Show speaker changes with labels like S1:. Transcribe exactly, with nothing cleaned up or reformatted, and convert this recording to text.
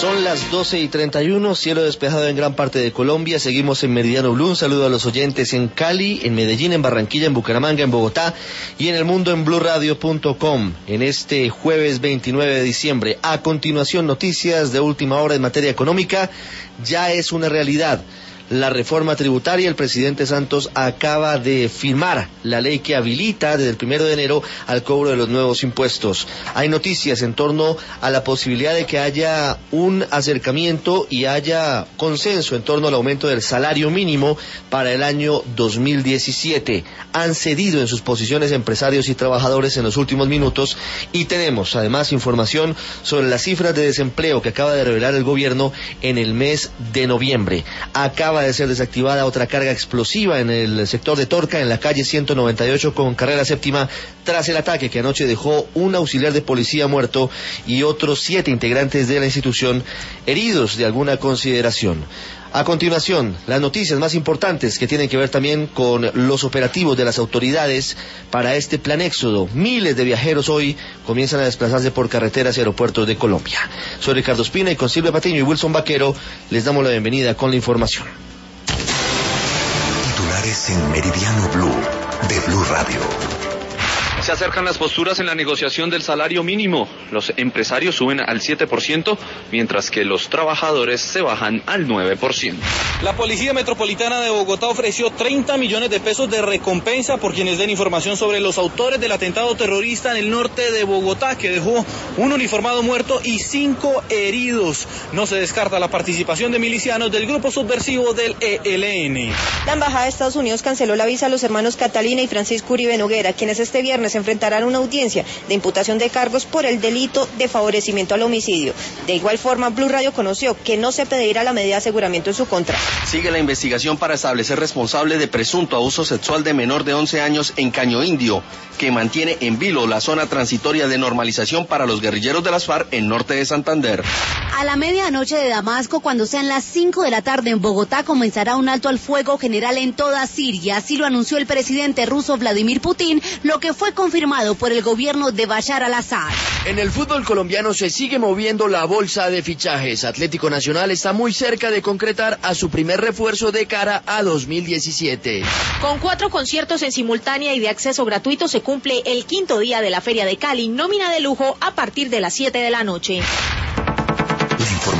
S1: Son las doce y treinta y uno, cielo despejado en gran parte de Colombia. Seguimos en Meridiano Blue. Un saludo a los oyentes en Cali, en Medellín, en Barranquilla, en Bucaramanga, en Bogotá y en el mundo en blue radio punto com. En este jueves veintinueve de diciembre. A continuación, noticias de última hora en materia económica. Ya es una realidad la reforma tributaria. El presidente Santos acaba de firmar la ley que habilita desde el primero de enero al cobro de los nuevos impuestos. Hay noticias en torno a la posibilidad de que haya un acercamiento y haya consenso en torno al aumento del salario mínimo para el año dos mil diecisiete. Han cedido en sus posiciones empresarios y trabajadores en los últimos minutos, y tenemos además información sobre las cifras de desempleo que acaba de revelar el gobierno en el mes de noviembre. Acaba de ser desactivada otra carga explosiva en el sector de Torca, en la calle ciento noventa y ocho con carrera séptima, tras el ataque que anoche dejó un auxiliar de policía muerto y otros siete integrantes de la institución heridos de alguna consideración. A continuación, las noticias más importantes que tienen que ver también con los operativos de las autoridades para este plan éxodo. Miles de viajeros hoy comienzan a desplazarse por carreteras y aeropuertos de Colombia. Soy Ricardo Espina, y con Silvia Patiño y Wilson Vaquero les damos la bienvenida con la información.
S2: Titulares en Meridiano Blue de Blue Radio.
S3: Se acercan las posturas en la negociación del salario mínimo. Los empresarios suben al siete por ciento, mientras que los trabajadores se bajan al nueve por ciento.
S4: La Policía Metropolitana de Bogotá ofreció treinta millones de pesos de recompensa por quienes den información sobre los autores del atentado terrorista en el norte de Bogotá, que dejó un uniformado muerto y cinco heridos. No se descarta la participación de milicianos del grupo subversivo del E L N.
S5: La Embajada de Estados Unidos canceló la visa a los hermanos Catalina y Francisco Uribe Noguera, quienes este viernes se enfrentarán una audiencia de imputación de cargos por el delito de favorecimiento al homicidio. De igual forma, Blue Radio conoció que no se pedirá la medida de aseguramiento en su contra.
S6: Sigue la investigación para establecer responsable de presunto abuso sexual de menor de once años en Caño Indio, que mantiene en vilo la zona transitoria de normalización para los guerrilleros de las FARC en norte de Santander.
S7: A la medianoche de Damasco, cuando sean las cinco de la tarde en Bogotá, comenzará un alto al fuego general en toda Siria. Así lo anunció el presidente ruso Vladimir Putin, lo que fue confirmado por el gobierno de Bashar al-Assad.
S8: En el fútbol colombiano se sigue moviendo la bolsa de fichajes. Atlético Nacional está muy cerca de concretar a su primer refuerzo de cara a dos mil diecisiete.
S9: Con cuatro conciertos en simultánea y de acceso gratuito se cumple el quinto día de la Feria de Cali, nómina de lujo a partir de las siete de la noche.